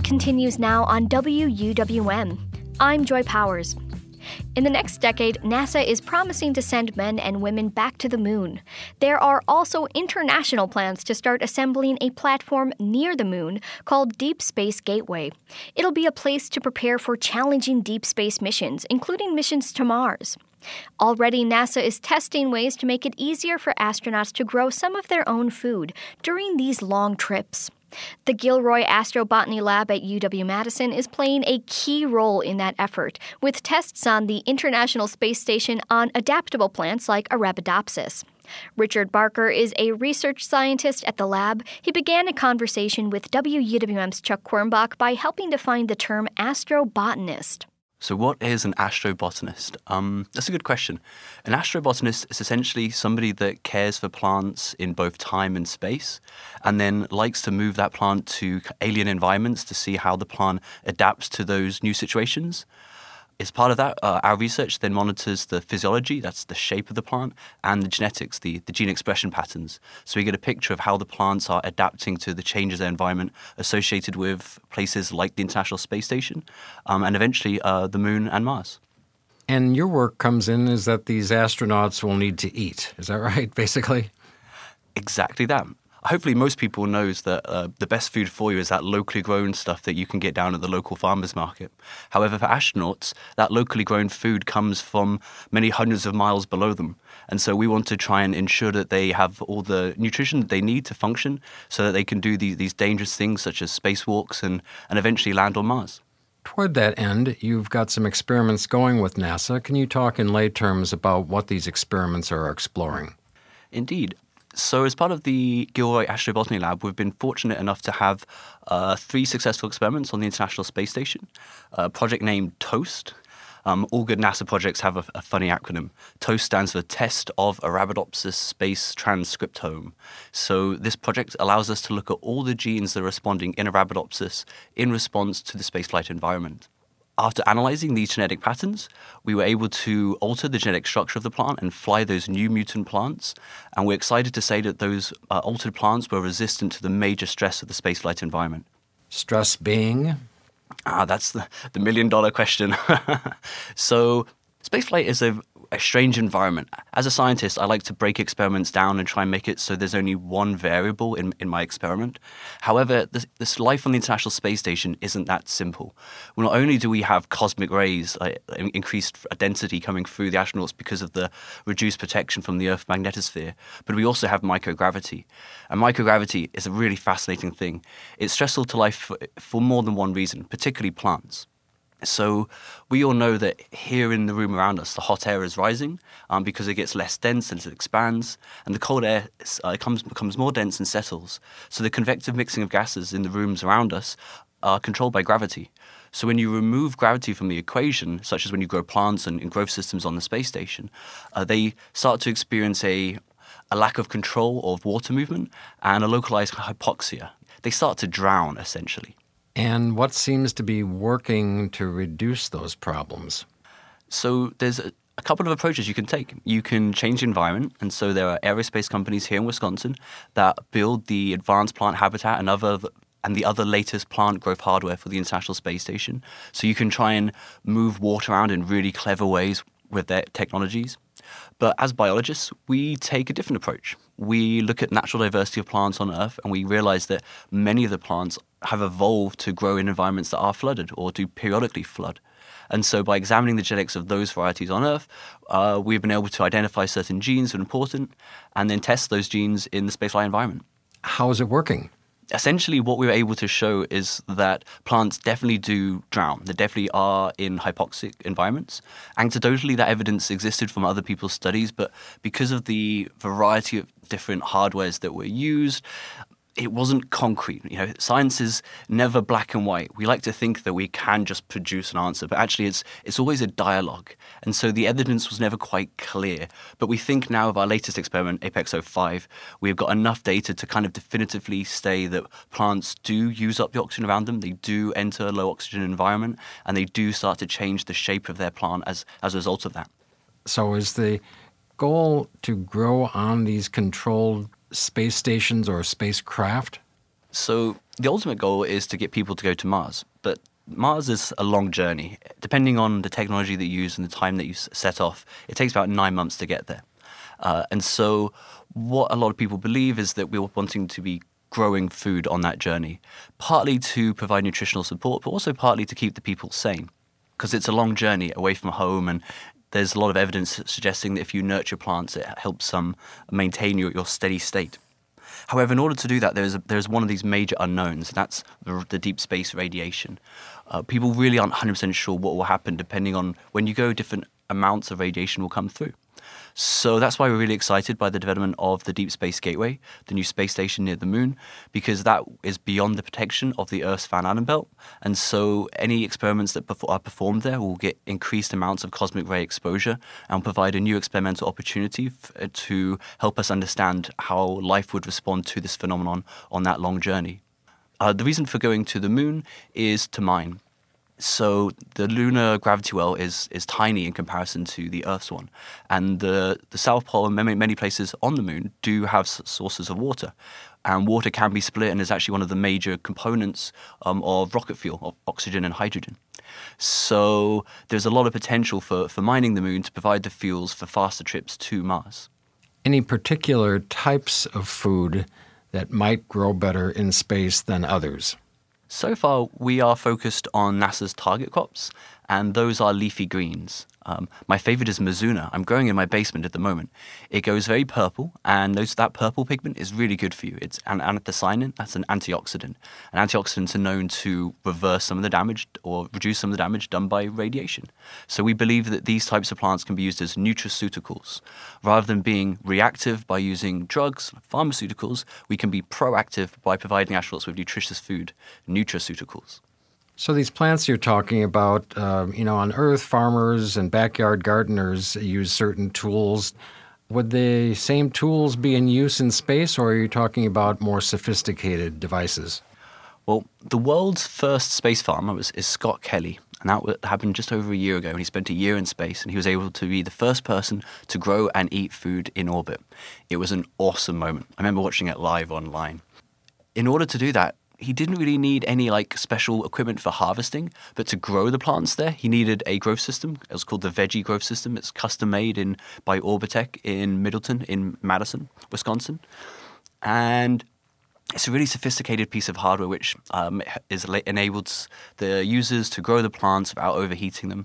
continues now on WUWM. I'm Joy Powers. In the next decade, NASA is promising to send men and women back to the moon. There are also international plans to start assembling a platform near the moon called Deep Space Gateway. It'll be a place to prepare for challenging deep space missions, including missions to Mars. Already, NASA is testing ways to make it easier for astronauts to grow some of their own food during these long trips. The Gilroy Astrobotany Lab at UW-Madison is playing a key role in that effort, with tests on the International Space Station on adaptable plants like Arabidopsis. Richard Barker is a research scientist at the lab. He began a conversation with WUWM's Chuck Quirmbach by helping define the term astrobotanist. So what is an astrobotanist? That's a good question. An astrobotanist is essentially somebody that cares for plants in both time and space, and then likes to move that plant to alien environments to see how the plant adapts to those new situations. As part of that, our research then monitors the physiology, that's the shape of the plant, and the genetics, the gene expression patterns. So we get a picture of how the plants are adapting to the changes of their environment associated with places like the International Space Station, and eventually the Moon and Mars. And your work comes in is that these astronauts will need to eat. Is that right, basically? Exactly that. Hopefully most people knows that the best food for you is that locally grown stuff that you can get down at the local farmer's market. However, for astronauts, that locally grown food comes from many hundreds of miles below them. And so we want to try and ensure that they have all the nutrition that they need to function so that they can do these dangerous things such as spacewalks and eventually land on Mars. Toward that end, you've got some experiments going with NASA. Can you talk in lay terms about what these experiments are exploring? Indeed. So as part of the Gilroy Astrobotany Lab, we've been fortunate enough to have 3 successful experiments on the International Space Station. A project named TOAST. All good NASA projects have a funny acronym. TOAST stands for Test of Arabidopsis Space Transcriptome. So this project allows us to look at all the genes that are responding in Arabidopsis in response to the spaceflight environment. After analyzing these genetic patterns, we were able to alter the genetic structure of the plant and fly those new mutant plants. And we're excited to say that those altered plants were resistant to the major stress of the spaceflight environment. Stress being? That's the million-dollar question. So spaceflight is a strange environment. As a scientist, I like to break experiments down and try and make it so there's only one variable in my experiment. However, this life on the International Space Station isn't that simple. Well, not only do we have cosmic rays, increased density coming through the astronauts because of the reduced protection from the Earth magnetosphere, but we also have microgravity. And microgravity is a really fascinating thing. It's stressful to life for more than one reason, particularly plants. So we all know that here in the room around us, the hot air is rising because it gets less dense and it expands, and the cold air becomes more dense and settles. So the convective mixing of gases in the rooms around us are controlled by gravity. So when you remove gravity from the equation, such as when you grow plants and growth systems on the space station, they start to experience a lack of control of water movement and a localized hypoxia. They start to drown, essentially. And what seems to be working to reduce those problems? So there's a couple of approaches you can take. You can change the environment, and so there are aerospace companies here in Wisconsin that build the advanced plant habitat and the other latest plant growth hardware for the International Space Station. So you can try and move water around in really clever ways with their technologies. But as biologists, we take a different approach. We look at natural diversity of plants on Earth, and we realize that many of the plants have evolved to grow in environments that are flooded or do periodically flood. And so by examining the genetics of those varieties on Earth, we've been able to identify certain genes that are important and then test those genes in the spaceflight environment. How is it working? Essentially, what we were able to show is that plants definitely do drown. They definitely are in hypoxic environments. Anecdotally, that evidence existed from other people's studies, but because of the variety of different hardwares that were used, it wasn't concrete. Science is never black and white. We like to think that we can just produce an answer, but actually it's always a dialogue. And so the evidence was never quite clear. But we think now of our latest experiment, Apex-05, we've got enough data to kind of definitively say that plants do use up the oxygen around them, they do enter a low oxygen environment, and they do start to change the shape of their plant as a result of that. So is the goal to grow on these controlled space stations or spacecraft? So the ultimate goal is to get people to go to Mars, but Mars is a long journey. Depending on the technology that you use and the time that you set off, it takes about 9 months to get there. And so what a lot of people believe is that we're wanting to be growing food on that journey, partly to provide nutritional support, but also partly to keep the people sane, because it's a long journey away from home, and there's a lot of evidence suggesting that if you nurture plants, it helps maintain your steady state. However, in order to do that, there's one of these major unknowns, and that's the deep space radiation. People really aren't 100% sure what will happen depending on when you go, different amounts of radiation will come through. So that's why we're really excited by the development of the Deep Space Gateway, the new space station near the moon, because that is beyond the protection of the Earth's Van Allen belt. And so any experiments that are performed there will get increased amounts of cosmic ray exposure and provide a new experimental opportunity to help us understand how life would respond to this phenomenon on that long journey. The reason for going to the moon is to mine. So the lunar gravity well is tiny in comparison to the Earth's one. And the South Pole and many places on the moon do have sources of water. And water can be split and is actually one of the major components of rocket fuel, of oxygen and hydrogen. So there's a lot of potential for mining the moon to provide the fuels for faster trips to Mars. Any particular types of food that might grow better in space than others? So far, we are focused on NASA's target crops, and those are leafy greens. My favorite is Mizuna. I'm growing in my basement at the moment. It goes very purple, and that purple pigment is really good for you. It's an anthocyanin, that's an antioxidant. And antioxidants are known to reverse some of the damage or reduce some of the damage done by radiation. So we believe that these types of plants can be used as nutraceuticals. Rather than being reactive by using drugs, pharmaceuticals, we can be proactive by providing astronauts with nutritious food, nutraceuticals. So these plants you're talking about, on Earth, farmers and backyard gardeners use certain tools. Would the same tools be in use in space, or are you talking about more sophisticated devices? Well, the world's first space farmer is Scott Kelly, and that happened just over a year ago. And he spent a year in space, and he was able to be the first person to grow and eat food in orbit. It was an awesome moment. I remember watching it live online. In order to do that, he didn't really need any special equipment for harvesting, but to grow the plants there, he needed a growth system. It was called the Veggie Growth System. It's custom made by Orbitech in Middleton, in Madison, Wisconsin. And it's a really sophisticated piece of hardware which enables the users to grow the plants without overheating them.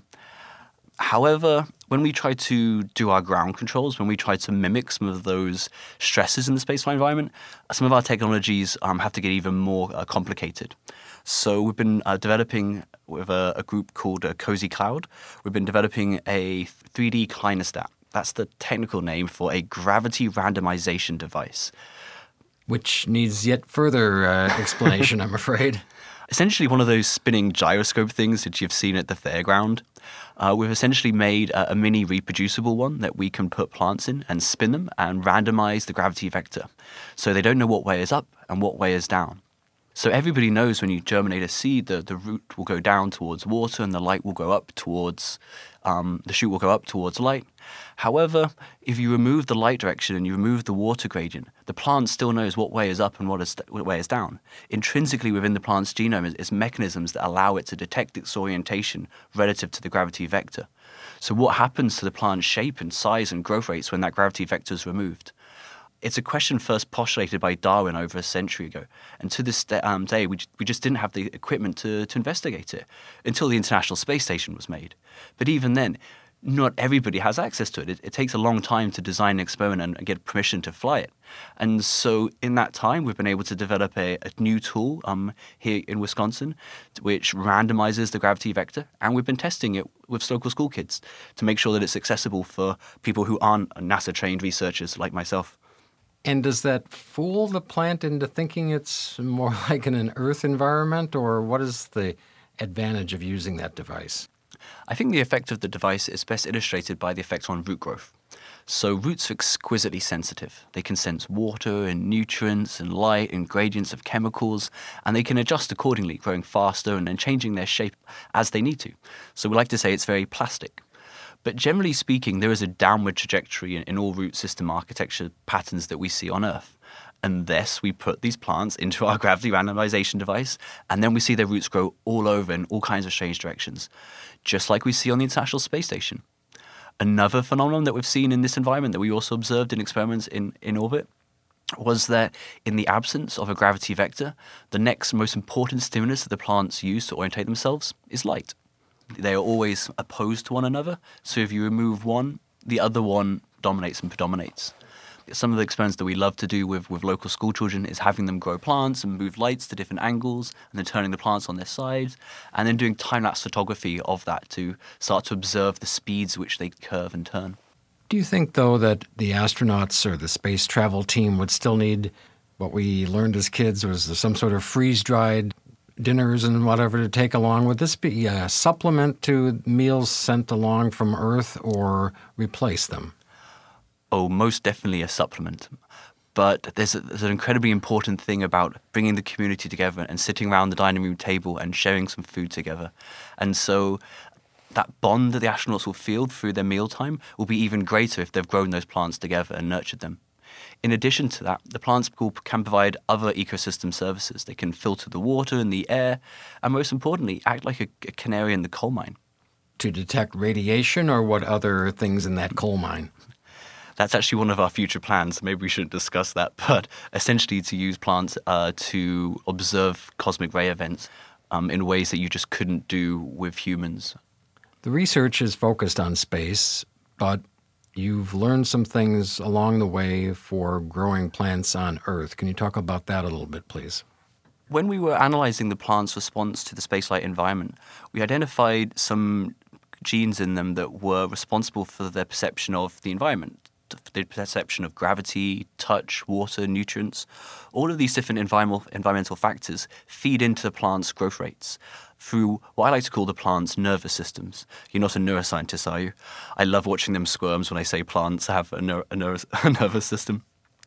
However, when we try to do our ground controls, when we try to mimic some of those stresses in the spaceflight environment, some of our technologies have to get even more complicated. So we've been developing with a group called Cozy Cloud. We've been developing a 3D clinostat. That's the technical name for a gravity randomization device. Which needs yet further explanation, I'm afraid. Essentially one of those spinning gyroscope things that you've seen at the fairground. We've essentially made a mini reproducible one that we can put plants in and spin them and randomize the gravity vector. So they don't know what way is up and what way is down. So everybody knows when you germinate a seed, the root will go down towards water and the light will go up towards, the shoot will go up towards light. However, if you remove the light direction and you remove the water gradient, the plant still knows what way is up and what way is down. Intrinsically within the plant's genome is mechanisms that allow it to detect its orientation relative to the gravity vector. So what happens to the plant's shape and size and growth rates when that gravity vector is removed? It's a question first postulated by Darwin over a century ago. And to this day, we just didn't have the equipment to investigate it until the International Space Station was made. But even then, not everybody has access to it. It takes a long time to design an experiment and get permission to fly it. And so in that time, we've been able to develop a new tool here in Wisconsin, which randomizes the gravity vector. And we've been testing it with local school kids to make sure that it's accessible for people who aren't NASA-trained researchers like myself. And does that fool the plant into thinking it's more like in an Earth environment, or what is the advantage of using that device? I think the effect of the device is best illustrated by the effect on root growth. So roots are exquisitely sensitive. They can sense water and nutrients and light and gradients of chemicals, and they can adjust accordingly, growing faster and then changing their shape as they need to. So we like to say it's very plastic. But generally speaking, there is a downward trajectory in all root system architecture patterns that we see on Earth. unless we put these plants into our gravity randomization device, and then we see their roots grow all over in all kinds of strange directions, just like we see on the International Space Station. Another phenomenon that we've seen in this environment that we also observed in experiments in orbit was that in the absence of a gravity vector, the next most important stimulus that the plants use to orientate themselves is light. They are always opposed to one another, so if you remove one, the other one dominates and predominates. Some of the experiments that we love to do with local school children is having them grow plants and move lights to different angles and then turning the plants on their sides and then doing time-lapse photography of that to start to observe the speeds at which they curve and turn. Do you think, though, that the astronauts or the space travel team would still need what we learned as kids was some sort of freeze-dried dinners and whatever to take along? Would this be a supplement to meals sent along from Earth or replace them? Oh, most definitely a supplement. But there's an incredibly important thing about bringing the community together and sitting around the dining room table and sharing some food together. And so that bond that the astronauts will feel through their mealtime will be even greater if they've grown those plants together and nurtured them. In addition to that, the plants can provide other ecosystem services. They can filter the water and the air, and most importantly, act like a canary in the coal mine. To detect radiation, or what other things in that coal mine? That's actually one of our future plans. Maybe we shouldn't discuss that, but essentially to use plants to observe cosmic ray events in ways that you just couldn't do with humans. The research is focused on space, but you've learned some things along the way for growing plants on Earth. Can you talk about that a little bit, please? When we were analyzing the plant's response to the spaceflight environment, we identified some genes in them that were responsible for their perception of the environment. The perception of gravity, touch, water, nutrients. All of these different environmental factors feed into the plant's growth rates through what I like to call the plant's nervous systems. You're not a neuroscientist, are you? I love watching them squirms when I say plants have a nervous system.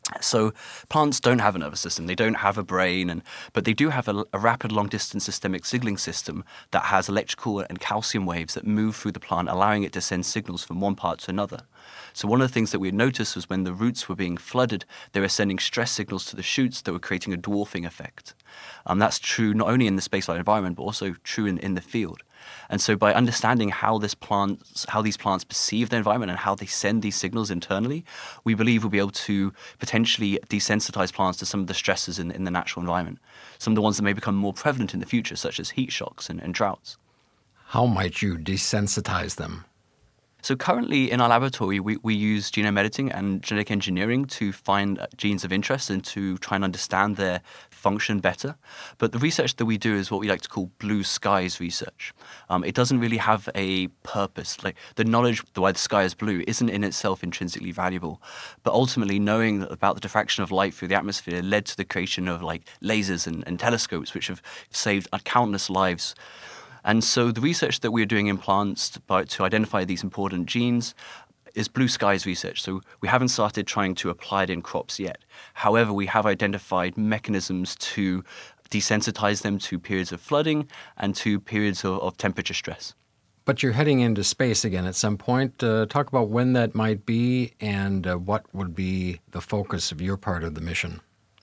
So plants don't have a nervous system, they don't have a brain, but they do have a rapid long-distance systemic signaling system that has electrical and calcium waves that move through the plant, allowing it to send signals from one part to another. So one of the things that we had noticed was when the roots were being flooded, they were sending stress signals to the shoots that were creating a dwarfing effect. That's true not only in the spaceflight environment, but also true in the field. And so by understanding how these plants perceive their environment and how they send these signals internally, we believe we'll be able to potentially desensitize plants to some of the stresses in the natural environment, some of the ones that may become more prevalent in the future, such as heat shocks and droughts. How might you desensitize them? So currently in our laboratory, we use genome editing and genetic engineering to find genes of interest and to try and understand their function better. But the research that we do is what we like to call blue skies research. It doesn't really have a purpose. Like the knowledge why the sky is blue isn't in itself intrinsically valuable. But ultimately knowing about the diffraction of light through the atmosphere led to the creation of like lasers and telescopes, which have saved countless lives. And so the research that we're doing in plants to identify these important genes is blue skies research. So we haven't started trying to apply it in crops yet. However, we have identified mechanisms to desensitize them to periods of flooding and to periods of temperature stress. But you're heading into space again at some point. Talk about when that might be and what would be the focus of your part of the mission.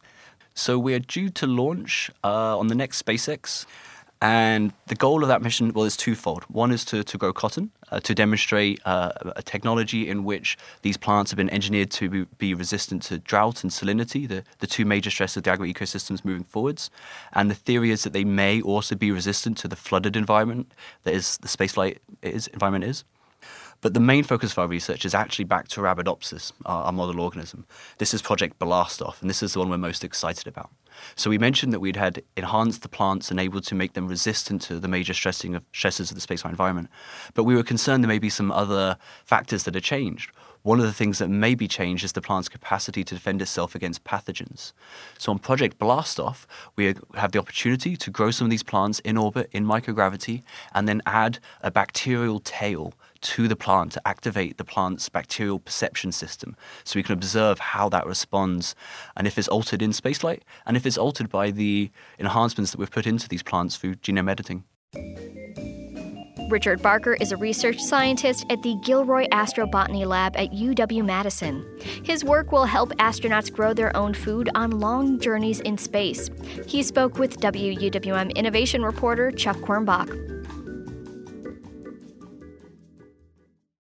So we're due to launch on the next SpaceX. And the goal of that mission, well, is twofold. One is to grow cotton, to demonstrate a technology in which these plants have been engineered to be resistant to drought and salinity, the two major stresses of the agro-ecosystems moving forwards. And the theory is that they may also be resistant to the flooded environment that is the spaceflight environment is. But the main focus of our research is actually back to Arabidopsis, our model organism. This is Project Blastoff, and this is the one we're most excited about. So we mentioned that we'd had enhanced the plants and able to make them resistant to the major stresses of the spaceflight environment. But we were concerned there may be some other factors that had changed. One of the things that may be changed is the plant's capacity to defend itself against pathogens. So on Project Blastoff, we have the opportunity to grow some of these plants in orbit, in microgravity, and then add a bacterial tail to the plant to activate the plant's bacterial perception system so we can observe how that responds and if it's altered in spaceflight and if it's altered by the enhancements that we've put into these plants through genome editing. Richard Barker is a research scientist at the Gilroy Astrobotany Lab at UW-Madison. His work will help astronauts grow their own food on long journeys in space. He spoke with WUWM innovation reporter Chuck Quirmbach.